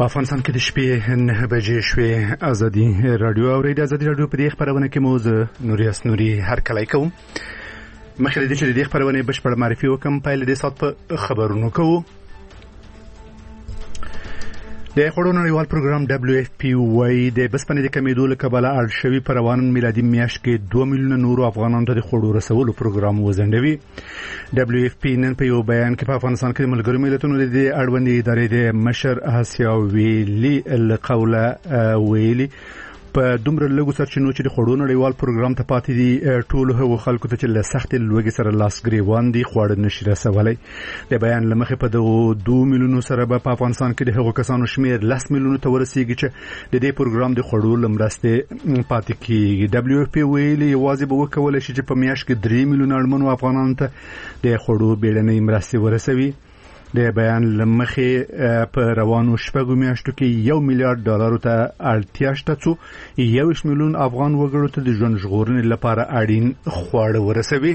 په افغانستان کې د شپې 9 بجې شوې. ازادي رادیو اورید. ازادي رادیو په دې خبرونه کې موضوع نوري هر کله کوم مخکې د دې چې د خبرونه بشپړ معرفي وکم پایله د سات په خبرونو کوو. د خړو نړیوال پروګرام WFP وايي د بسپنې د کمیدو له کبله اړ شوی پر روان میلادي میاشت کې 2 میلیونه نورو افغانانو ته د خړو رسولو پروګرام وزندوي. WFP نن په یو بیان کې په افغانستان کې د ملګرو ملتونو د اړوندې ادارې د مشر آسیا ویلي القوله ویلي په دومره لږو سرچینو چې د خړو نړیوال پروګرام ته پاتې دي ټول هغو خلکو ته چې له سخت لوږې سره لاس ګریوان دي خواړه نشي رسولای. د بیان لمخې په دغه 2 میلیونو سره په افغانستان کې د هغو کسانو شمیر 10 میلیونو ته ورسیږي چې د دې پروګرام د خړو لمرسته پاتې کیږي. WFP ویلي یوازې به وکولای شي چې په میاشت کې 3 میلیونه اړمنو افغانانو ته د خړو بیړنۍ مرستې ورسوي. د بیان لمخې په روانو شپږو میاشتو کې $1 میلیارډ ته اړتیا شته چې 1 میلیون افغان وګړو ته د ژوند ژغورنې لپاره اړین خواړه ورسوي.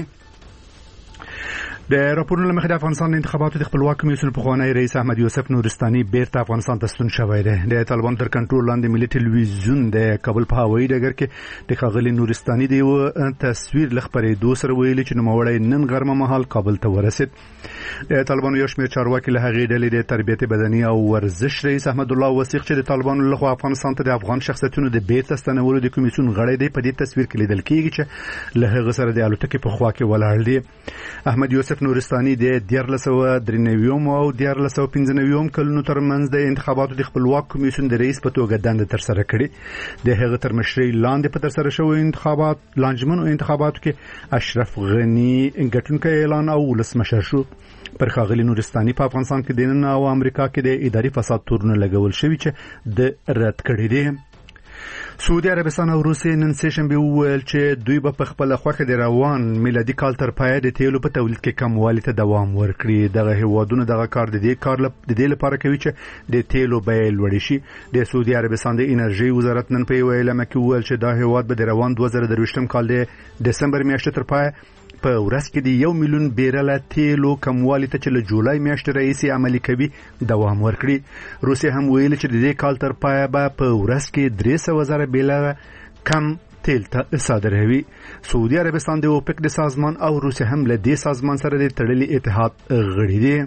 د راپورونو لمخې د افغانستان انتخاباتو د خپلواک کمیسیون پخوانی رئیس احمد یوسف نورستاني بیرته افغانستان ته ستون شوی دی. د طالبان تر کنټرول لاندې ملي ټلویزیون د کابل په هوایي ډګر کې د ښاغلي نورستاني د یو تصویر لخبرېدو سره ویلي چې نوموړی نن غرمه مهال کابل ته ورسید. د طالبانو یو شمېر چارواکي له هغې ډلې د تربیت بدني او ورزش رئیس احمد الله وثیق چې د طالبانو لخوا افغانستان ته د افغان شخصیتونو د بیرته ستنولو د کمیسیون غړی دی په دې تصویر کې لیدل کېږي چې له هغه سره د الوتکې په خوا کې ولاړ دی. احمد یوسف نورستاني د 1493 او 1495 کلونو ترمنځ د انتخاباتو د خپلواک کمیسیون د رئیس په توګه دنده تر سره کړې. د هغه تر مشرۍ لاندې په تر سره شوی لانجمنو انتخاباتو کې اشرف غنی ګټونکی اعلان او ولسمشر شو. پر ښاغلي نورستاني په افغانستان کې د نن او امریکا کې د اداري فساد تورونه لګول شوی چې د رد کړی دی. سعودي عربستان او روسیه نن سه شنبه وویل چې دوی به په خپل خوخه د روان میلادي کال تر پایه د تیلو په تولید کې کموالي ته دوام ورکړي. دغه هیوادونه دغه کار د دې لپاره کوي چې د تیلو بیه لوړ شي. د سعودي عربستان د انرژي وزارت نن په یو اعلامیه کې وویل چې دا هیواد به د روان 2023 کال د دسمبر میاشتې تر پایه په ورځ کې د 1 میلیون بیرله تیلو کموالی ته چې له جولای میاشتې راهیسې عملي کوي دوام ورکړي. روسیه هم ویلي چې د دې کال تر پایه به په ورځ کې 300,000 بیرله کم تیل صادروي. سعودي عربستان د اوپک د سازمان او روسیه هم له دې سازمان سره د تړلي اتحاد غړي دي.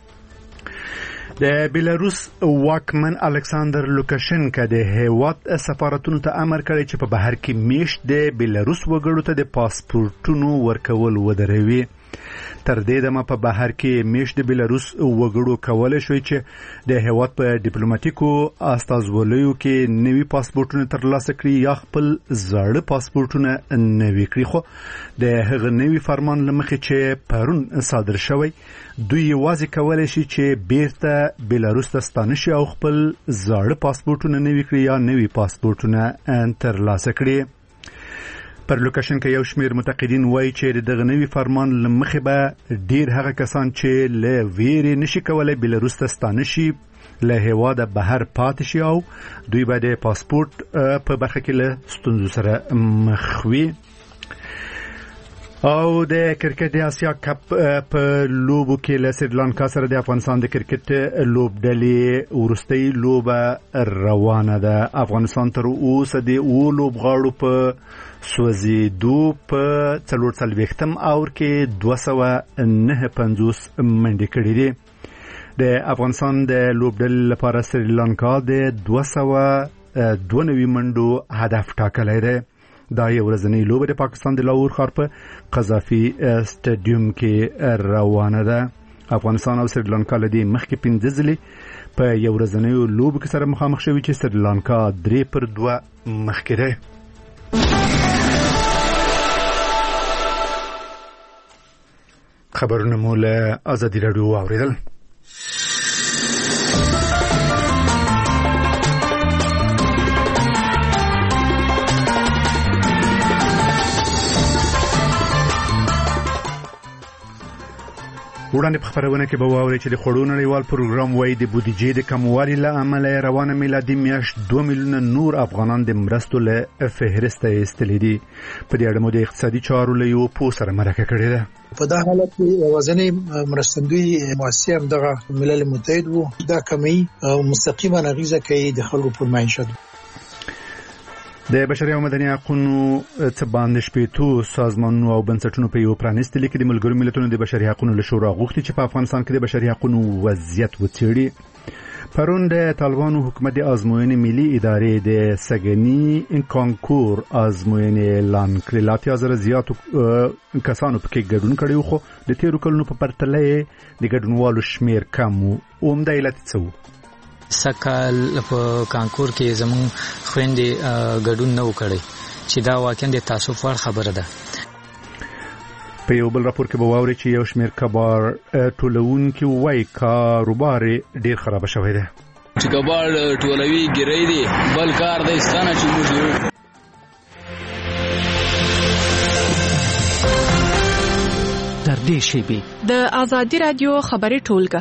د بیلاروس واکمن الکساندر لوکاشنکا د هیواد سفارتونو ته امر کړی چې په بهر کې میشت د بیلاروس وګړو ته د پاسپورتونو ورکول ودروي. تر دې دمه په بهر کې میشت د بیلاروس وګړو کولای شوی چې د هیواد په ډیپلوماټیکو استازولیو کې نوي پاسپورتونه ترلاسه کړي یا خپل زاړه پاسپورتونه نوي کړي. خو د هغه نوي فرمان لمخې چې پرون صادر شوی دوی یوازې کولای شي چې بیرته بیلاروس ته ستانه شي او خپل زاړه پاسپورتونه نوي کړي یا نوي پاسپورتونه ترلاسه کړي. پر لوکاشنکا یو شمیر متقدین وایي چې دغه نوي فرمان لمخې به ډیر هغه کسان چې له ویرې نشي کولای بیلاروس ته ستانه شي له هیواده بهر پاتې شي او دوی به د پاسپورت په برخه کې له ستونزو سره مخ وي. او د کرکټ د آسیا کپ په لوبو کې له سریلانکا سره د افغانستان د کرکټ لوبډلې ورستۍ لوبه روانه ده. افغانستان تر اوسه د لوبغاړو په سوځېدو په 40 اور کې 259 منډې کړې دي. د افغانستان د لوبډلې لپاره سریلانکا د 292 منډو هدف ټاکلی دی. دا یو ورځنی لوبه د پاکستان د لاهور ښار په قذافي سټیډیوم کې روانه ده. افغانستان او سریلانکا له دې مخکې 15 ځلې په یو ورځنیو لوبو کې سره مخامخ شوي چې سریلانکا 3-2 مخکې ده. خبرونه مو له ازادي راډیو واوریدل. وړاندې په خبرونه کې به واوري چې د خړو نړیوال پروګرام وایي د بودیجې د کموالي له امله روانه میلادي میاشت 2 میلیونه نور افغانان د مرستو له فهرسته ایستلي دي. په دې اړه مو د اقتصادي چارو له یو پوه سره مرکه کړې ده. په دا حالت کې وزنې مرستندوی مؤسسه هم دغه ملل متحد وو دا کمی مستقیما اغیزه کوي د خلکو پر معیشت. د بشري او مدني حقوقو څخه باندې شپېتو سازمانونو او بنسټونو په یو پرانیستي لیک د ملګرو ملتونو د بشري حقوقو له شورا غوښتي چې په افغانستان کې د بشري حقوقو وضعیت وڅېړي. پرون د طالبانو حکومت د ازموینې ملي ادارې د سګنی کانکور ازموینې اعلان کړې. لا تیازره زیاتو کسانو پکې ګډون کړي خو د تیرو کلونو په پرتله د ګډونوالو شمیر کم وو. عمده علت څه وو؟ سکهال په کانکور کې زمون خويندې ګډون نه وکړي چې دا واقعا د تاسف وړ خبره ده. په یو بل راپور کې به واوري چې یو شمېر کبار ټولونکي وایي کاروبار ډیر خراب شوی دی. چې کبار ټولوي ګرې دي بل کار د ستانه چې موږ تر دې شی د آزادي رادیو خبري ټولګه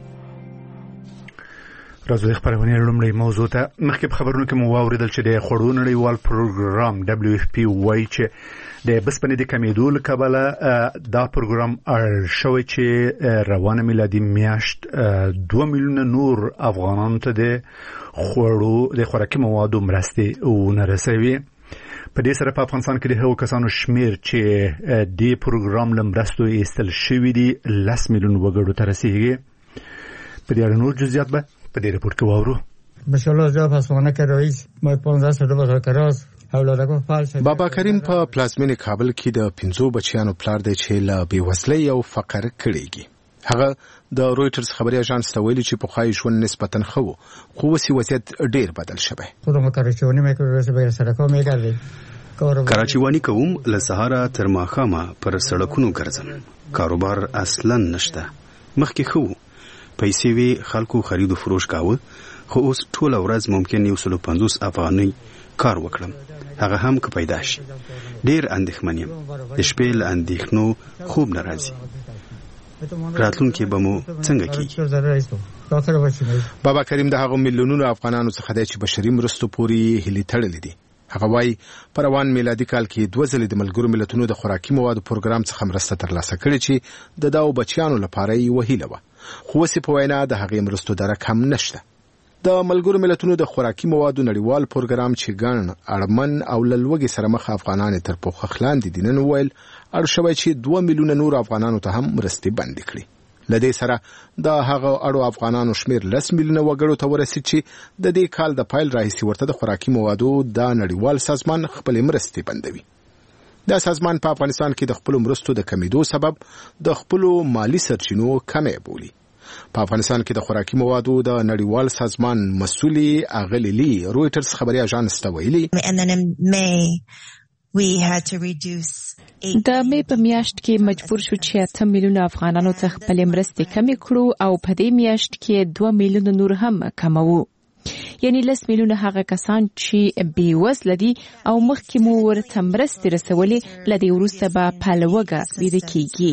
راځو د خبرونې لومړی موضوع ته. مخکې په خبرونو کې مو واوریدل چې د خړو نړیوال پروګرام WFP وایي چې د بسپنې د کمیدو له کبله دا پروګرام شوی چې روانه میلادي میاشت 2 میلیونه نور افغانان ته د خوراکي موادو مرستې ونرسوي. په دې سره په افغانستان کې د هغو کسانو شمیر چې د پروګرام له مرستو ایستل شوي دي 10 میلیون وګړو ته رسیږي. په دې اړه نور جزئیات به په دې رپورت کې واورو. بشالله جواب اسمانه که رئیس ما 15 سال بازار کراس اولادکو فعال شد. بابا کریم په پلازمینه کابل کې د 5 بچیانو پلار دی چې له بیوزلۍ او فقر کړيږي. هغه د رويټرز خبري اژانس ته ویلي چې په خای ژوند نسبتاً خو وسی وضعیت ډیر بدل شوی. خودم کارچونی میکرو به سرکو میګردي کراچیوانی کوم له سهارا تر ماخامه پر سړکونو ګرځم. کاروبار اصلاً نشته. مخکې خو پیسې وی خلکو خرید او فروش کاوه خو اوس ټول ورځ ممکن 150 افغانۍ کار وکړم. هغه هم که پیدا شي. ډیر اندېښمن یم. د شپې له اندېښنو خوب نه راځي. راتلونکي به مو څنګه کیږي؟ بابا کریم د هغو میلیونونو افغانانو څخه دی چې بشري مرستو پورې هلي تړلې دي. هغه وايي په روان میلادي کال کې 2 ځلې د ملګرو ملتونو د خوراکي موادو پروګرام څخه مرسته ترلاسه کړې چې د داو بچیانو لپاره یې وهیله وه. خو اوس په وینا د هغې مرستو درک هم نشته. د ملګرو ملتونو د خوراکي موادو نړیوال پروګرام چې ګڼ اړمن او لوږې سره مخ افغانان تر پوښښ لاندې دي نن ویل اړ شوی چې 2 میلیونه نور افغانانو ته هم مرستې بندې کړي. لدې سره د هغه اړو افغانانو شمیر 10 میلیونه وګړو ته ورسید چې د دې کال د پایل راهیسې ورته د خوراکي موادو د نړیوال سازمان خپل مرستې بندوي. دا سازمان په افغانستان کې د خپل مرستو د کمیدو سبب د خپل مالی سرچینو کمې بولي. په افغانستان کې د خوراکي موادو د نړیوال سازمان مسؤلي اغلیلی رويټرز خبري اژانس ته ویلي د مې په میاشت کې مجبور شو چې 8 میلیونه افغانانو څخه خپل مرستې کمې کړو او په دې میاشت کې 2 میلیونه نور هم کمو. یعنی 10 میلیونه هغه کسان چې بیوزله دي او مخکې مو ورته مرستې رسولې لدې وروسته به په لوږه ویده کیږي.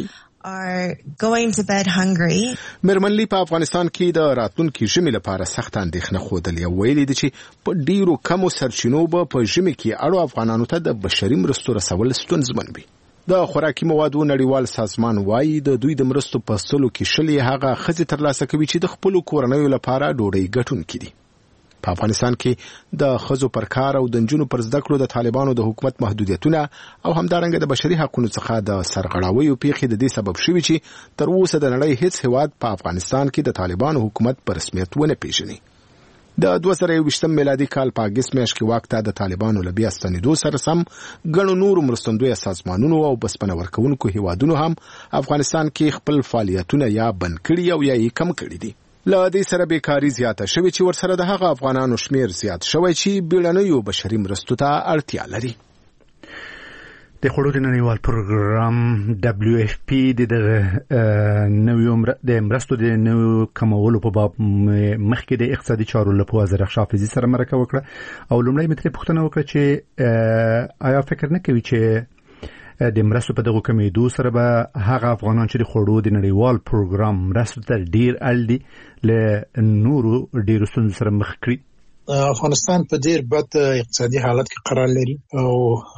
مرمنلی په افغانستان کې د راتلونکي ژمي لپاره سخت اندېښنه خوده او ویلي دي چې په ډیرو کمو سرچینو به په ژمي کې اړو افغانانو ته د بشري مرستو رسول ستونزمن وي. د خوراکي موادو نړیوال سازمان وايي د دوی د مرستو په سلو کې شلې هغه خزي ترلاسه کوي چې د خپل کورنیو لپاره ډوډۍ ګټونکي دي. په افغانستان کې د خزو پر کار او د نجونو پر زده کړو د طالبانو د حکومت محدودیتونه او همدارنګه د بشري حقوقو څخه د سرغړاویو پیښې د دې سبب شوي چې تر اوسه د نړۍ هیڅ هیواد په افغانستان کې د طالبانو حکومت په رسمیت ونه پیژني. د 2020 میلادي کال په اگست میاشت کې واک ته د طالبانو له بیا ستنېدو سره سم ګڼو نورو مرستندوی سازمانونو او بسپنه ورکوونکو هیوادونو هم افغانستان کې خپل فعالیتونه یا بند کړي او یا یې کم کړي دي. له دې سره بیکاری زیاته شوې چې ورسره د هغه افغانانو شمیر زیات شوی چې بیړنیو بشري مرستو ته اړتیا لري. د خړو نړیوال پروګرام WFP د مرستو د نوو کمولو په باب مخکې د اقتصادي چارو له وزیر حافظي سره مرکه وکړه او لومړی متري پوښتنه وکړه چې آیا فکر نه کوي چې د مرستو په دغه کمیدو سره به هغه افغانان چې د خوړو د نړیوال پروګرام مرستو ته ډیر اړ دي له نورو ډیرو ستونزو سره مخ کړي. افغانستان په ډیر بد اقتصادي حالت کې قرار لري او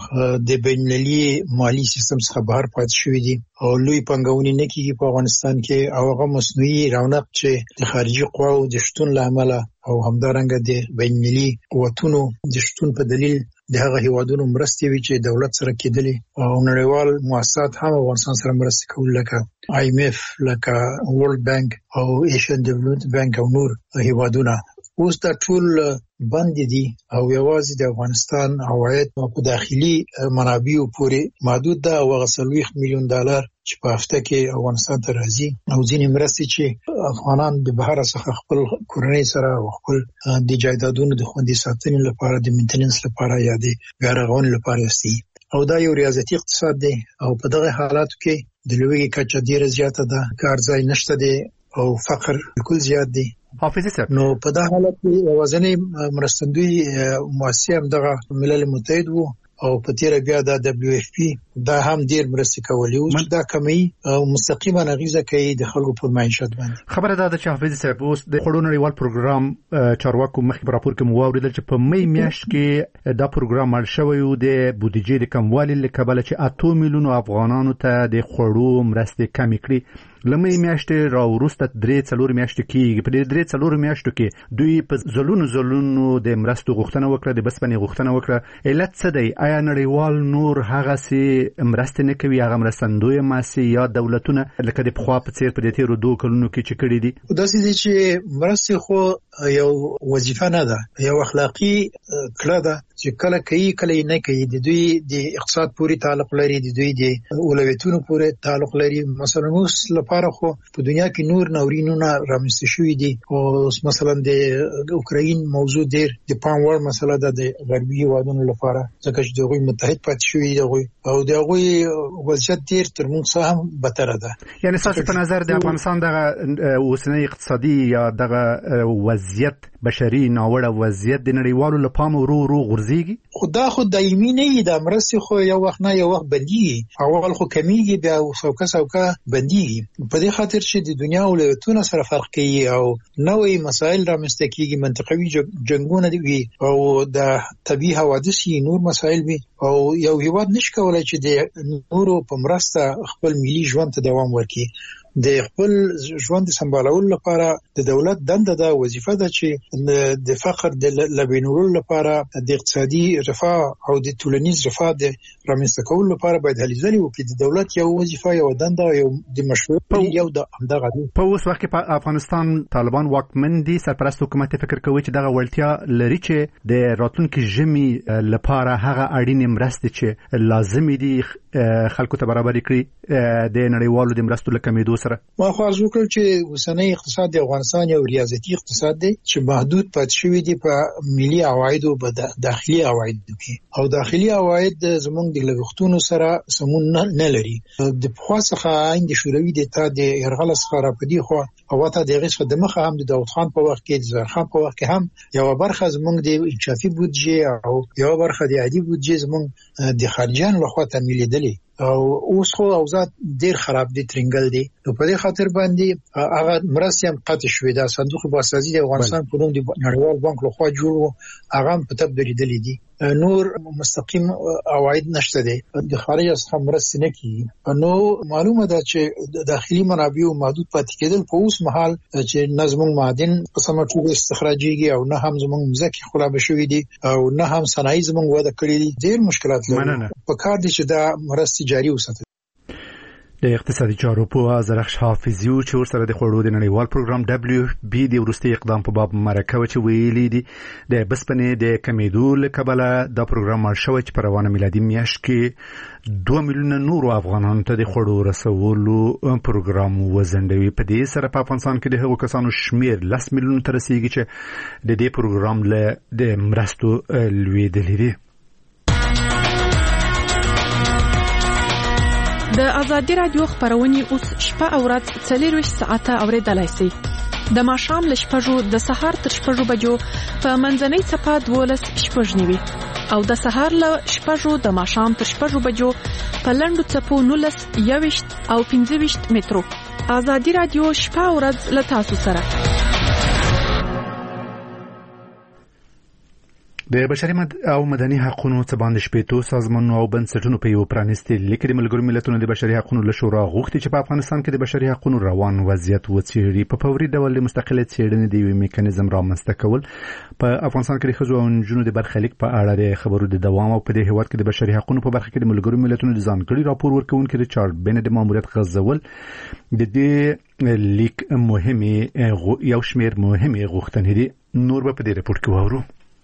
د بین‌المللي مالی سیستم څخه بهر پاتې شوی دی او لوی پنګونې نه کیږي په افغانستان کې او هغه مصنوعي رونق چې د خارجي قواو د شتون لامل او همدارنګه د بین‌المللي قوتونو د شتون په دلیل د هغه هیوادونو مرستې وی چې دولت سره کېدلې او نړیوال مؤسسات هم افغانستان سره مرستې کول لکه IMF لکه ورلد بانک او ایشین ډیولپمنٹ بانک او نور هیوادونه اوس دا ټول بند دي او یوازې د افغانستان عواید په داخلي منابعو پورې محدود ده او $30 میلیون چې په هفته کې افغانستان ته راځي او ځینې مرستې چې افغانان د بهر څخه خپل کورنۍ سره او خپل د جایدادونو د خوندي ساتنې لپاره د مینټیننس لپاره یا د بیا رغونې لپاره استي او دا یو ریاضتي اقتصاد دی او په دغه حالاتو کې د لوږې کچه ډیره زیاته ده، کار ځای نشته دی او فقر بالکل زیات دی. حافظي صاحب، نو په دا حالت کې یوازینی مرستندوی مؤسسه هم دغه ملل متحد وو او په تیر بیا د WFP دا هم ډیر مرستې کولې او دا کمی مستقیما نغیزه کوي د خلکو پر معیشت باندې. خبره ده چې حافظ صاحب اوس د خوړو نړیوال پروګرام چارواکو مخکې راپور کې مواوریدل چې په می میاشت کې دا پروګرام مړ شوی او د بودیجې د کموالي لکبل چې 8 میلیون افغانانو ته د خوړو مرستې کمی کړې. لمې میاشتې راورسته 3-4 میاشتې کې په دې 3-4 میاشتو کې دوی په زلونو د مرستو غوښتنه وکړه، د بسپنې غوښتنه وکړه. علت څه دی؟ آیا نړیوال نور هغه سي مرستې نه کوي، هغه مرستندوی ماسي یا دولتونه لکه د پخوا په څیر په دې تیرو 2 کلونو کې چې کړي دي؟ دا چې چې مرستې خو یو وظیفه نه ده، یو اخلاقی کړه ده چې کله کوي کله نه کوي. د دوی د اقتصاد پوری تعلق لري، د دوی د اولویتونو پوری تعلق لري. مثلا اوس لپاره خو په دنیا کې نور ناورینونه رامنځته شوي دي او مثلا د اوکراین موضوع ډیر د پام وړ مسله ده د غربي هیوادونو لپاره، ځکه چې دوی متحد پاتې شوي دي او دغه وضعیت ډیر تر موږ څخه هم بدتر ده. یعنی تاسو په نظر د افغانستان دغه اوسنۍ اقتصادي یا دغه وضعیت بشري ناوړه وضعیت د نړیوالو لپاره ورو غورځيږي؟ خدا خو دایمي نه دی، د مرستې خو یو وخت نه یو وخت بنديږي، اول خو کمیږي بیا څوکه بنديږي. په دې خاطر چې د دنیا اولویتونه سره فرق کوي او نوې مسایل رامنځته کیږي، منطقوي جنگونه دي او د طبيعي حوادث نور مسایل وي او یو هیواد نشي کولای چې د نورو په مرسته خپل ملي ژوند ته دوام ورکړي. د خپل ژوند سمبالولو لپاره د دولت دنده ده، وظیفه ده چې د فقر د لبینولو لپاره د اقتصادي رفاه او د ټولنیز رفاه د رامنځته کولو لپاره باید هلې ځلې وکړي. د دولت یو وظیفه، یو دنده، یو د مشروع یو د همدغه دي. په اوس وخت کې په افغانستان طالبان واکمن دي، سرپرست حکومت فکر کوي چې دغه وړتیا لري چې د راتلونکي ژمي لپاره هغه اړینې مرستې چې لازم دي خلکو ته برابر کړي د نړیوالو د مرستو لکمیدو سره. ما خو ارزو کړ چې اوسنۍ اقتصاد د افغانستان یو ریاضتي اقتصاد دی چې محدود پاتې شوی دی په ملي عواید او داخلي عواید کې، او داخلي عواید زموږ د لګښتونو سره سمون نه لري. د پخوا څخه عین د شوروي د اتحاد د یرغل څخه راپدې خو او ته دغه څخه د مخه هم د داوود خان په وخت کې، د زهر خان په وخت کې هم یو برخه زموږ د انشافي بودجه او یو برخه د عادي بودجه زموږ د خارجيان لخوا تمویل دي او اوس خو اوضاع ډیر خراب دي، ترنګل دي. نو په دې خاطر باندې هغه مرستې هم قطع شوې ده. صندوق بازسازي د افغانستان په نوم د نړیوال بانک لخوا جوړ هغه هم په تبدیل دي. نور مستقیم عواید نشته دي، د خارج څخه مرستې نه کیږي. نو معلومه ده چې داخلي منابع محدود پاتې کېدل په اوس مهال چې نظم معدن په سمه توګه استخراجيږي او نه هم زموږ مزکه خراب شوې دي او نه هم صنایع زموږ وده کړې دي. ډېر مشکلات لري. په کار دي چې دا مرستې جاري وساتي. د اقتصادي چارو په زرخش حافظي او چې ورسره د خوړو د نړیوال پروګرام WFP د ورستي اقدام په باب مرکه چې ویلي دي د بسپنې د کمیدو لکبله دا پروګرام مړ شوی چې په روانه میلادي میاشت کې 2 میلیون نور افغانانو ته د خوړو رسولو پروګرام وزندوي. په دې سره په افغانستان کې د هغو کسانو شمیر 10 میلیون ته رسیدي چې د دې پروګرام له د مرستو لویدلې دي. د آزادي رادیو خبرونه اوس شپه او ورځ 24 ساعته اوریدلای شئ. د ماښام ل 6 د سهار تر 6 بجو په منځنۍ صفه 12 شپږ نیوي او د سهار له 6 د ماښام تر 6 بجو په لنډو چپو 19 21 او 25 مترو. آزادي رادیو شپه او ورځ له تاسو سره. د بشري او مدني حقوقو څخه باندې شپېتو سازمانونو او بنسټونو په یو پرانیستي لیک د ملګرو ملتونو د بشري حقوقو له شورا غوښتي چې په افغانستان کې د بشري حقوقو روان وضعیت وڅېړي. په فوري ډول د مستقله څېړنې د یو میکانیزم رامنځته کول په افغانستان کې د ښځو او نجونو د برخلیک په اړه د خبرو د دوام او په دې هیواد کې د بشري حقوقو په برخه کې د ملګرو ملتونو د ځانګړي راپور ورکونکي ریچارډ بینټ د ماموریت غځول د دې لیک یو شمېر مهمه غوښتنې دي. نور په دې رپورت کې وورو.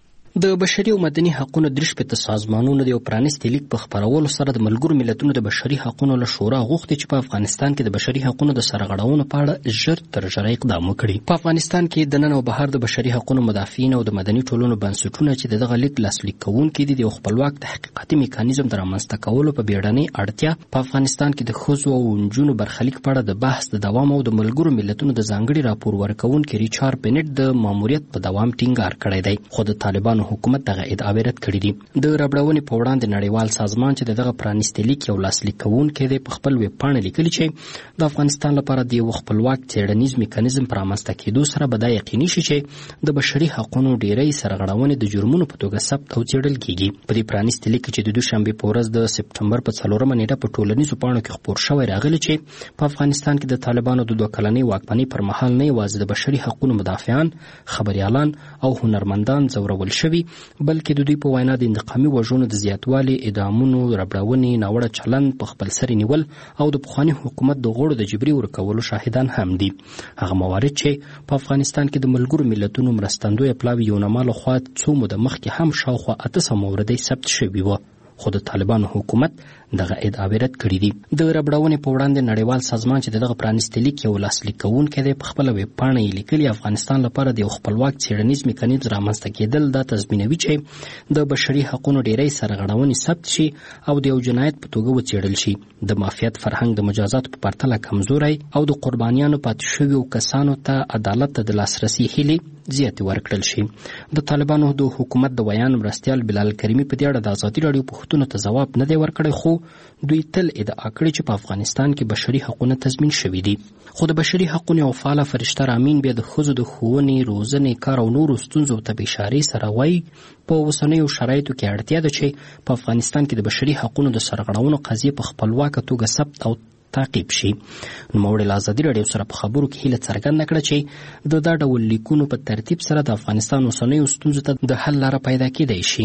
د بشري او مدني حقوقو د 13 سازمانونو د یو پرانیستي لیک په خبرولو سره د ملګرو ملتونو د بشري حقوقو له شورا غوښتي چې په افغانستان کې د بشري حقوقو د سرغړونو په اړه ژر تر ژره اقدام وکړي. په افغانستان کې د نن او بهر د بشري حقوقو مدافعین او د مدني ټولنو بنسټونه چې دغه لیک لاسلیک کوونکي دي د خپلواک تحقیقاتي میکانیزم در رامنځته کولو په بیړنۍ اړتیا په افغانستان کې د ښځو او نجونو برخلیک په اړه د بحث د دوام او د ملګرو ملتونو د ځانګړي راپور ورکونکي ریچارډ بینټ د ماموریت په دوام ټینګار کړی دی. خو د طالبانو حکومت دغه ادعاویرت کړی دي. د ربړونې په وړاندې نړیوال سازمان چې دغه پرانیستي لیک یو لاسلیک کوونکی دی په خپل ویب پاڼه لیکلي چې د افغانستان لپاره د یو خپلواک څېړنیز میکانیزم په رامنځته کېدو سره به دا یقیني شي چې د بشري حقوقو ډیری سرغړونې د جرمونو په توګه ثبت او څېړل کیږي. په دې پرانیستي لیک چې د دوشنبه په ورځ د سپټمبر په 4 نیټه په ټولنیزو پاڼو کې خپور شوی راغلی چې په افغانستان کې د طالبانو د 2 کلنۍ واکمنۍ پر مهال نه یوازې د بشري حقوقو مدافعان، خبريالان او هنرمندان ځورول شوي بلکې د دوی په وینا د انتقامي وژنو د زیاتوالي، اعدامونو، ربړونې، ناوړه چلند، په خپل سر نیول او د پخواني حکومت د غړو د جبري ورکولو شاهدان هم دي. هغه موارد چې په افغانستان کې د ملګرو ملتونو مرستندوی پلاوی یوناما لخوا څو موده مخکې هم شاوخوا 800 موردې ثبت شوي وو. خو د طالبانو حکومت دغه ادعاویرت کړی دي. د ربړونې په وړاندې نړیوال سازمان چې دغه پرانیستي لیک یو لاسلیک کوونکی دی په خپل ویب پاڼه یې لیکلي افغانستان لپاره د یو خپلواک څېړنیز میکانیزم رامنځته کېدل دا تضمینوي چې د بشري حقوقو ډیری سرغړونې ثبت شي او د یو جنایت په توګه وڅېړل شي. د مافیات فرهنګ د مجازاتو په پرتله کمزوری او د قربانیانو پاتې شویو کسانو ته عدالت ته د لاسرسي هیلې زیاتې ورکړل شي. د طالبانو د حکومت د ویان مرستیال بلال کریمي په دې اړه د ازادي راډیو پوښتنو ته ځواب نه دی ورکړی خو دوی تل ادعا کړې چې په افغانستان کې بشري حقوقونه تضمین شوي دي. خو د بشري حقوقو یو فعاله فرشته رامین بیا د ښځو د ښوونې، روزنې، کار او نورو ستونزو ته په اشارې سره وایي په اوسنیو شرایطو کې اړتیا ده چې په افغانستان کې د بشري حقوقو د سرغړونو قضیې په خپلواکه توګه ثبت او تعقیب شي. نوموړي له ازادي راډیو سره په خبرو کې هیله څرګنده کړه چې د دا ډول لیکونو په ترتیب سره د افغانستان اوسنیو ستونزو ته د حل لاره پیدا کېدای شي.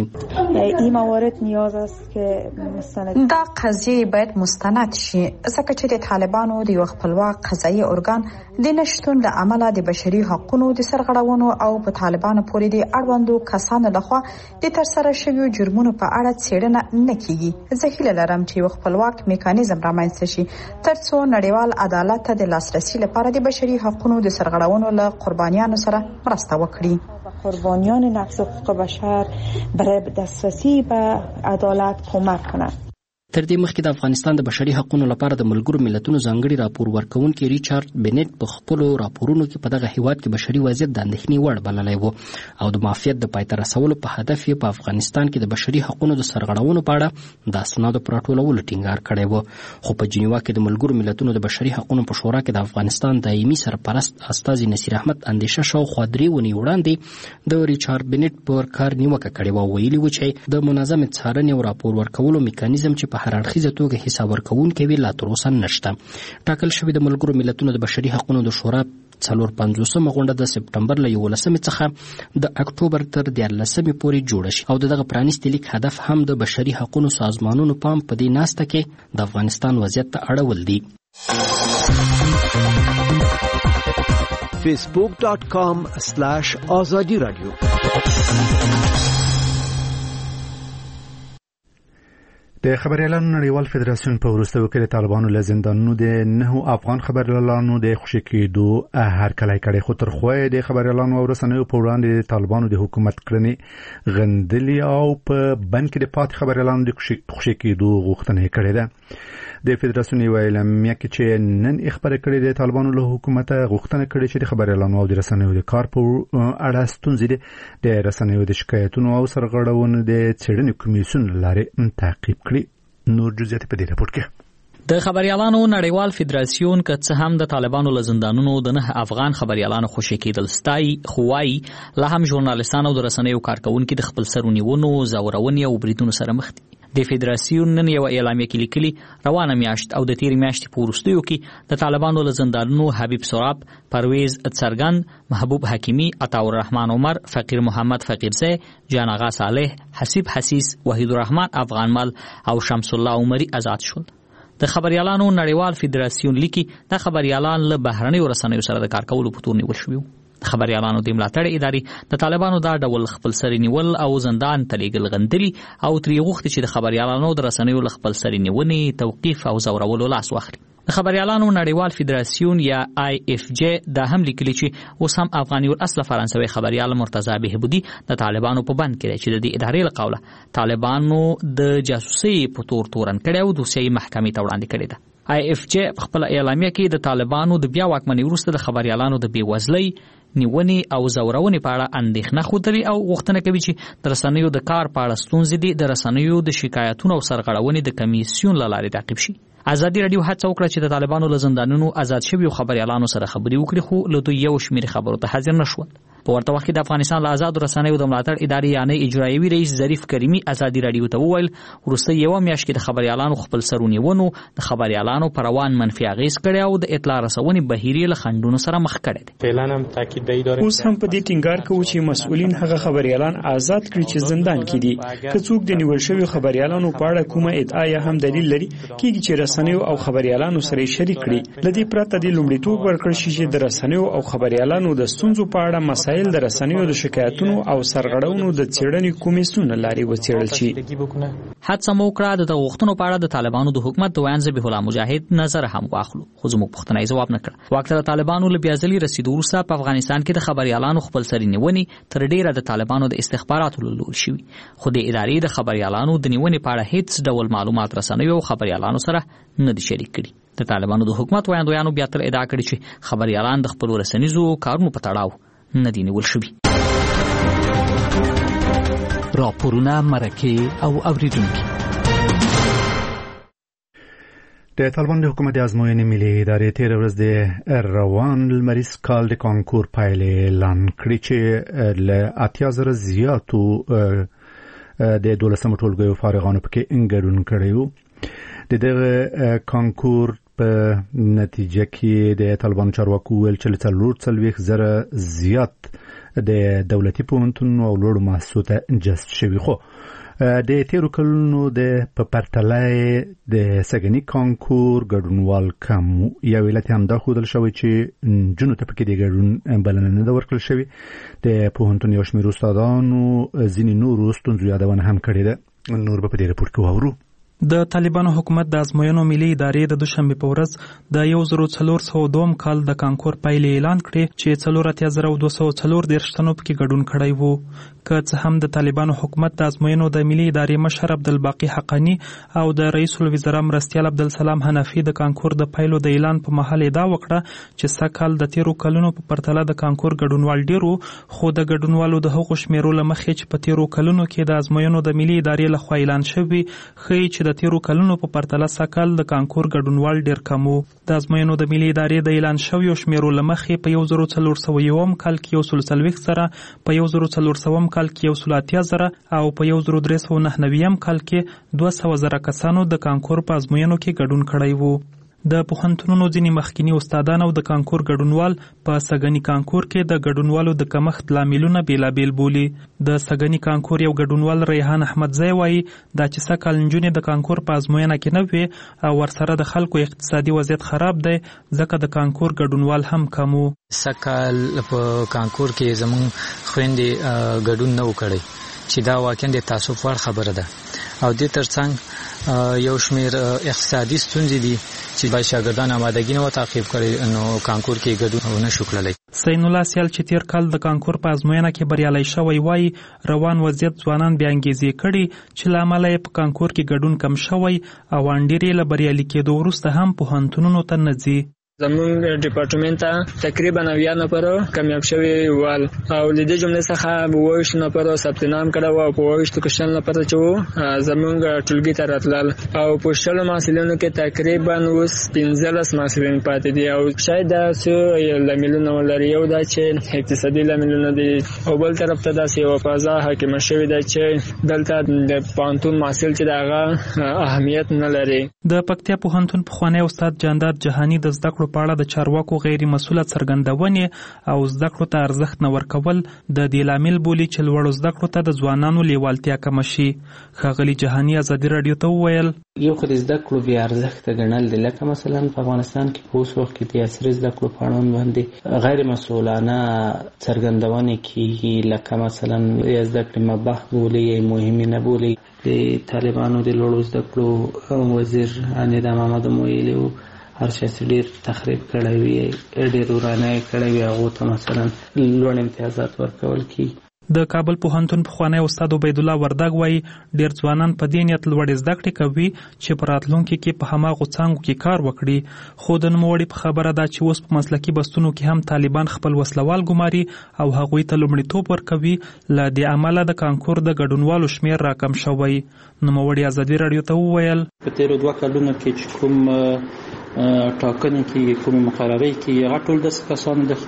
دا قضیې باید مستند شي ځکه چې د طالبانو د یو خپلواک قضایي ارګان د نشټون له امله د بشري حقوقو د سرغړونو او په طالبانو پورې د اړوندو کسانو لخوا د ترسره شویو جرمونو په اړه څېړنه نه کیږي. زه هیله لرم چې یو خپلواک میکانیزم رامنځته شي ترڅو نړیوال عدالت ته د لاسرسي لپاره د بشري حقوقو د سرغړونو له قربانیانو سره مرسته وکړي. قربانیان نقض حقوق بشر برای دسترسی به عدالت کمک کنند. تر دې مخکې د افغانستان د بشري حقوقو لپاره د ملګرو ملتونو ځانګړي راپور ورکونکي ریچارډ بینټ په خپل راپورونو کې په دغه هیواد کې بشري وضعیت د اندېښنې وړ بللی و او د مافیات د پای ته رسولو په هدف یې په افغانستان کې د بشري حقوقو د سرغړونو په اړه د اسنادو پر راټولولو ټینګار کړی و. خو په جنیوا کې د ملګرو ملتونو د بشري حقوقو په شورا کې د افغانستان دایمي سرپرست استاذ نصیر احمد اندیشه شاوخوا 3 ونې وړاندې د ریچارډ بینټ پر کار نیوکه کړې و. ویلي و چې د منظم څارنې او راپور ورکولو میکانیزم چې په هر اړخیزه توګه حساب ورکوونکی وي لا تر اوسه نشته. ټاکل شوی د ملګرو ملتونو د بشري حقوقو د شورا 450مه غونډه د سپټمبر له 11 څخه د اکتوبر تر 14 پورې جوړه شي او دغه پرانیستي لیک هدف هم د بشري حقوقو سازمانونو پام په دې ناسته کې د افغانستان وضعیت ته اړول دي. facebook.com/azadi radio د خبريالانو نړیوال فدراسیون په وروستیو کې د طالبانو له زندانونو د 9 افغان خبريالانو د خوشي کېدو هرکلی کړي، خو تر خو د خبريالانو او رسنیو په وړاندې د طالبانو د حکومت کړنې غندلي او په بند کې د پات خبريالانو د خوشي کېدو غوښتنه کړې ده. د فدراسیون ویلمیا کې چې نن خبره کړې د طالبانو له حکومت غوښتنه کړې چې د خبريالانو او د رسنیو د کار په اړه ستونزې د رسنیو د شکایتونو او سرغړونو د څېړنې کمیسیون لارې تعقیب نور جزئیات په دې راپور کې. د خبريالانو نړیوال فدراسیون که څه هم د طالبانو له زندانونو د 9 افغان خبريالانو خوشي کېدل ستای خوای لا هم ژورنالیستانو د رسنیو کارکونکو د خپل سرونیونو زورونې او بریدونو سره مخ دي. د فدراسیون نن یو اعلامیه کې لیکلي روانه میاشت او د تیر میاشتې په وروستیو کې د طالبانو له زندانونو حبیب سراب، پرویز څرګن، محبوب حکیمی، عطاء الرحمن عمر، فقیر محمد فقیرزی، جان آغا صالح، حسیب حسیس، وحید الرحمن افغانمل او شمس الله عمری آزاد شول. د خبريالانو نړیوال فدراسیون لیکي د خبريالان له بهرنیو رسنیو سره د کار کولو په تور نیول شوی. د خبريالانو د ملاتړ ادارې د طالبانو دا ډول خپل سری نیول او زندان تلیګل غندلي او تری غوښتي چې د خبريالانو د رسنیو له خپل سری نیونې توقيف او زورولو لاس واخلي. د خبريالانو نړیوال فدراسیون یا IFJ دا هم لیکلي چې اوس هم افغاني الاصل فرانسوي خبريال مرتضی بهبودي د طالبانو په بند کې چې د دې ادارې له قوله طالبانو د جاسوسي په تورن کړي او دوسیه محکمې ته وړاندې کړي ده. IFJ په خپل اعلامیه کې د طالبانو د بیا واکمنۍ وروسته د خبريالانو د بیوزلۍ نیونې او زورونې په اړه اندېښنه ښودلې او غوښتنه کوي چې د رسنیو د کار په اړه ستونزې دي د رسنیو د شکایتونو او سرغړونې د کمیسیون له لارې تعقیب شي. ازادي رادیو هڅه وکړه چې د طالبانو له زندانونو آزاد شویو خبريالانو سره خبري وکړي، خو له دوی یو شمېر خبرو ته حاضر نشول. په ورته وخت کې د افغانستان له آزاد رسنیو د ملاتړ ادارې یعنی اجرایوي رئیس ظریف کریمی ازادي رادیو ته وویل وروسته یو میاشت کې د خبريالانو خپل سرونیونو د خبريالانو پر روان منفي اغیز کړي او د اطلاع رسونې بهیرې له خنډونو سره مخ کړي دي. فعلا هم تاکید دی داره اوس هم په دې ټینګار کوي چې مسؤلین هغه خبريالان آزاد کړي چې زندان کې دي. که څوک د نیول شوی خبريالانو په اړه کومه ادعا یا هم دلیل لري کیږي چې رسنیو او خبريالانو سره شریک کړي. لدی پرته د لومړیتوب ورکړل شي چې د رسنیو او خبريالانو د ستونزو په اړه مسایل د رسنیو د شکایتونو او سرغړونو د څېړنې کمیسیون لارې وڅېړل شي. هڅه مو وکړه د غوښتنو په اړه د طالبانو د حکومت د ویان ذبیح الله مجاهد نظر هم واخلو، خو زموږ پوښتنه یې جواب نه کړ. واکتر طالبانو له بیا ځلې رسیدو وروسته په افغانستان کې د خبريالانو خپل سری نیونې تر ډیره د طالبانو د استخباراتو له لوري شوي، خو د ادارې د خبريالانو د نیونې په اړه هیڅ ډول معلومات رسنیو او خبريالانو سره نه دي شریک کړي. د طالبانو د حکومت ویاندویانو بیا تر ادعا کړي چې خبريالان د خپل رسنیزو کارونو په تړاو نه دي نیول شوي. راپورونه مرکه او اوریدونکو. د طالبان د حکومت ازموینې ملي ادارې تیر ورځ د روان لمریز کال د کانکور پایلې اعلان کړې چې له 80,000 زیاتو د 12 ټولګیو فارغانو پکې ګډون کړی وو. د دغه کانکور په نتیجه کې د طالبان چارواکو ویل چې 440,000 زیات د دولتي پوهنتونونو او لوړو مؤسسو ته جذب شوي، خو د تیرو کلونو د په پرتله د سږني کانکور ګډونوال کم. یو علت هم دا ښودل شوی چې نجونو ته پکې د ګډون بلنه نه ده ورکړل شوې. د پوهنتون یو شمېر استادانو ځینې نورو ستونزو یادونه هم کړې ده. نور به په دې راپور کې واورو. د طالبانو حکومت د ازموینو ملي ادارې د دوشنبه په ورځ د 1402 کال د کانکور پایلې اعلان کړې چې 48240 تنو پکې ګډون کړی وو. که څه هم د طالبانو حکومت د ازموینو د ملي ادارې مشر عبدالباقی حقانی او د رئیس الوزرا مرستیال عبدالسلام حنفی د کانکور د پایلو د اعلان په مهال ادعا وکړه چې سکهال د تیرو کلونو په پرتله د کانکور ګډونوال ډیرو، خو د ګډونوالو د هغو شمیرو له مخې چې په تیرو کلونو کې د ازموینو د ملي ادارې لخوا اعلان شوی ښیي چې د تیرو کلونو په پرتله سکهال د کانکور ګډونوال ډیر کم وو. د ازموینو د ملي ادارې د اعلان شویو شمیرو له مخې په 1401 کال کې 140 زره، په 1400 کال کې 180 زره او په 1399 کال کې 200 زره کسانو د کانکور په ازموینو کې ګډون کړی وو. د پوهنتونونو ځینې مخکینی استادان او د کانکور ګډونوال په سږني کانکور کې د ګډونوالو د کمښت لاملونه بیلابیل بولي. د سږني کانکور یو ګډونوال ریحان احمدزی وایي دا چې سږکال نجونې د کانکور په ازموینه کې نه وي او ورسره د خلکو اقتصادي وضعیت خراب دی ځکه د کانکور ګډونوال هم کم وو. سږکال په کانکور کې زموږ خویندې ګډون نه وکړی چې دا واقعا د تاسف وړ خبره ده او دې ترڅنګ یو شمیر اقتصادي ستونزې دي چې باید شاګردان آمادګي نه تعقیب کړي نو کانکور کې ګډون نشو کړلی. سین الله سیال چې تیر کال د کانکور په ازموینه کې بریالي شوی وای روان وضعیت ځوانان بیا انګیزې کړي چې لامل یې په کانکور کې ګډون کم شوی او انډيري له بریالي کېدو وروسته هم پوهنتونونو ته نه ځي. زمونږ ډپارټمنټ ته تقریبا 90 نفر کامیاب شوي ول او د دې جملې څخه 22 نفر ثبت نام کړو او په 22 کشن نفر چې زمونږ ټولګي ته راتلل او په شلو محصلینو کې تقریبا اوس 15 محصلین پاتې دي او شاید دا څه لاملونه ولري. یو دا چې اقتصادي لاملونه دي او بل طرف ته دا یو فضا حاکم شوی دی چې دلته د پانتون محصل چې داغه اهمیت نه لري. د پکتیا پوهنتون پخوانی استاد جانداد جهانی د زده کړو په اړه د چارواکو غیر مسؤله څرګندونې او زده کړو ته ارزښت نه ورکول د دې لامل بولي چې لوړو زده کړو ته د ځوانانو لیوالتیا کم شي. ښاغلي جهانی ازادي رادیو ته وویل یو خو د زده کړو بې ارزښته ګڼل دي، لکه مثلا په افغانستان کې په اوس وخت کې د عصري زده کړو په اړوند باندې غیر مسؤلانه څرګندونې کېږي، لکه مثلا یا زده کړې مباح بولي یا مهمې نه بولي. د طالبانو د لوړو زده کړو وزیر نظام محمد ویلي و هر شي ډېر تخریب کړی وي، ډېر ورانه کړی وي، هغو ته مثلا لوړ امتیازات ورکول کېږي. د کابل پوهنتون پخوانی استاد عبید الله وردګ وایي ډېر ځوانان په دې نیت لوړې زده کړې کوي چې په راتلونکي کې په هماغو څانګو کې کار وکړي. خو د نوموړي په خبره ده چې اوس په مسلکي بستونو کې هم طالبان خپل وسلوال ګماري او هغوی ته لومړیتوب ورکوي. له دې امله د کانکور د ګډونوالو شمېر راکم شوی. نوموړي ازادي رادیو ته وویل په تېرو 2 کلونو کې چې کوم ټاکنې کې کوم مقررې کې هغه ټول د کسان د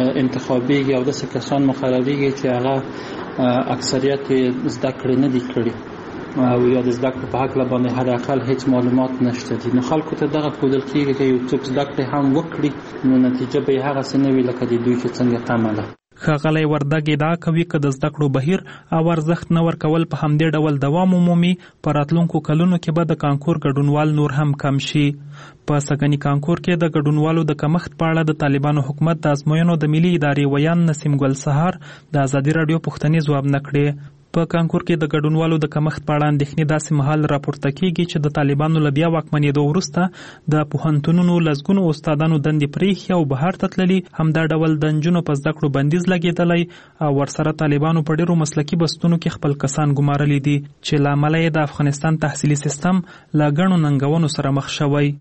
انتخابي او د کسان مقررې چې هغه اکثریت زده کړې نه دي کړې او یا د زده کړې په حق باندې حد اقل هیڅ معلومات نشته دي. نو خلکو ته دغه ښودل کېږي چې یو څوک زده کړې هم وکړي نو نتیجه به یې هغسې نه وي لکه د دوی چې څنګه تمه ده. ښاغلی وردګ ادعا کوي که د زده کړو بهیر او ارزښت نه ورکول په همدې ډول دوام ومومي په راتلونکو کلونو کې به د کانکور ګډونوال نور هم کم شي. په سږني کانکور کې د ګډونوالو د کمښت په اړه د طالبانو حکومت د ازموینو د ملي ادارې ویان نسیم ګل سهار د ازادي رادیو پوښتنې ځواب نه کړې. په کانکور کې د ګډونوالو د کمښت په اړه اندېښنې داسې مهال راپورته کېږي چې د طالبانو له بیا واکمنېدو وروسته د پوهنتونونو لسګونو استادانو دندې پرېښي او بهر ته تللي، همدا ډول د نجونو په زده کړو بندیز لګېدلی او ورسره طالبانو په ډېرو مسلکي بستونو کې خپل کسان ګمارلي دي چې له امله یې د افغانستان تحصیلي سیستم له ګڼو ننګونو سره مخ شوی.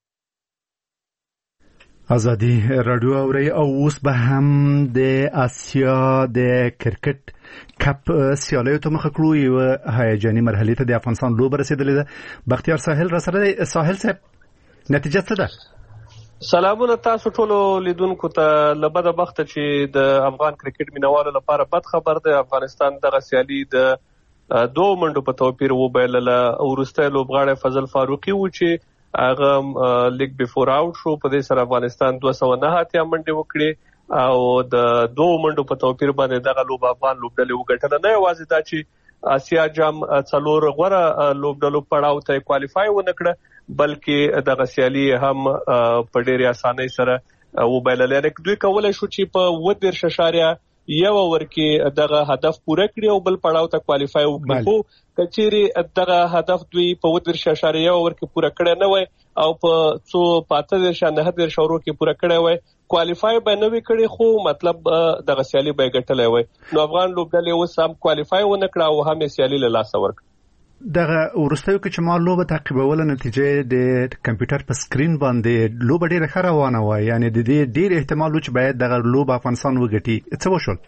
ازادي رادیو اوري او اوس به هم د آسیا د کرکټ کپ سیالیو ته مخه کړو. یو هیجاني مرحله ته د افغانستان لوبه رسیدلې ده. بختیار ساحل را سره دی. ساحل صاحب نتیجه څه ده؟ سلامونه تاسو ټولو لیدونکو ته. لبده بخته چې د افغان کرکټ مینوالو لپاره بد خبر دی. افغانستان دغه سیالي د 2 منډو په توپیر وبایلله. وروستی لوبغاړی فضل فاروقي و چې هغه لیگ بیفور آوټ شو. په دې سره افغانستان 209 منډې وکړي او د 2 منډو په توپیر باندې دغه لوب افغان لوبډلې وګټله. نه یوازې دا چې آسیا جام 4 غوره لوبډلو پړاو ته کوالیفای ونه کړه بلکې دغه سیالي هم په ډېرې اسانۍ سره وبایلله. یعنې دوی کولی شو چې په 1.1 اوور کې دغه هدف پوره کړي او بل پړاو ته کوالیفای وکړي. خو که چیرې دغه هدف دوی په 1.1 اوور کې پوره کړی نه وای او په 8.9 اوور کې پوره کړی وای کوالیفای به نه وي کړی، خو مطلب دغه سیالي به یې ګټلی وای. نو افغان لوبډلې اوس هم کوالیفای ونه کړه او هم یې سیالي له لاسه ورکړه. دغه وروستیو کې چې ما لوبه تعقیبوله نتیجه د کمپیوټر په سکرین باندې لوبه ډېره ښه روانه وه، یعنې د دې ډېر احتمال و چې باید دغه لوبه افغانستان وګټي. څه وشول؟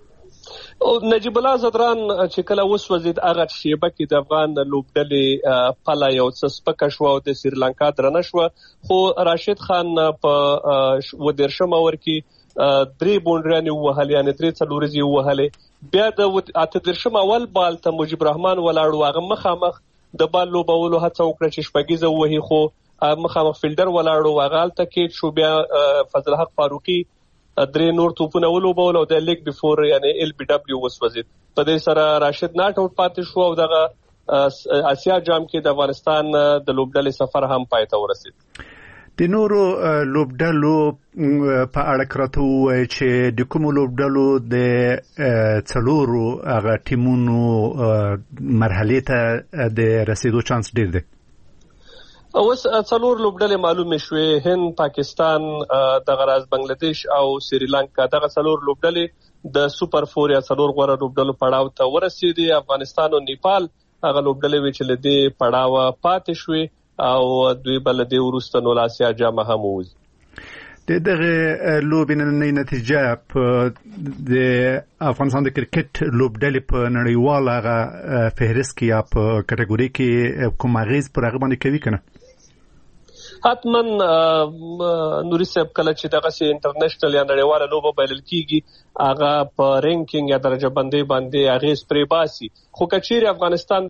نجیب الله زدران چې کله وسوځید هغه شیبه کې د افغان لوبډلې پله یو څه سپکه شوه او د سریلانکا درنه شوه، خو راشد خان په 19 اوور کې 3 بونډرانې ووهلې، یعنې 3 څلوريزې ووهلې. بیا د 18 اول بال ته مجيب رحمان ولاړ، هغه مخامخ د بال لوبولو هڅه وکړه چې شپږیزه ووهي، خو مخامخ فیلډر ولاړ، هغه هلته کې شو. بیا فضل حق فاروقي 3 نور توپونه ولوبول او د لیگ بیفور یعنی ال بی دبلیو وسوځید. په دې سره راشد ناټ اوټ پاتې شو او دغه آسیا جام کې د افغانستان د لوبډلې سفر هم پای ته ورسید. د نورو لوبډلو په اړه کراته وایي چې د کومو لوبډلو د څلورو هغه ټیمونو مرحلې ته د رسیدو چانس ډیر دی. اوس څلور لوبډلې معلومې شوې، هند، پاکستان، دغه راز بنگلاديش او سریلانکا. دغه څلور لوبډلې د سوپر 4 یا څلور غوره لوبډلو پړاو ته ورسېدي. افغانستان او نیپال هغه لوبډلې وی چې لدې پړاو پاتې شوې او دوی بل د وروسته نو آسیا جام هم وځي. دغه لوبې نننۍ نتیجه په د افغانستان د کرکټ لوبډلې په نړیوال هغه فهرست کې یا په کټګوري کې کوم اغیز پر هغه باندې کوي کنه؟ حتما نوري صاحب کله چې دغه سي انټرنیشنل یا نړیواله لوبه بلل کیږي هغه په رینکینګ یا درجه بندي باندې اغیز پرې باسي. خو کچیر افغانستان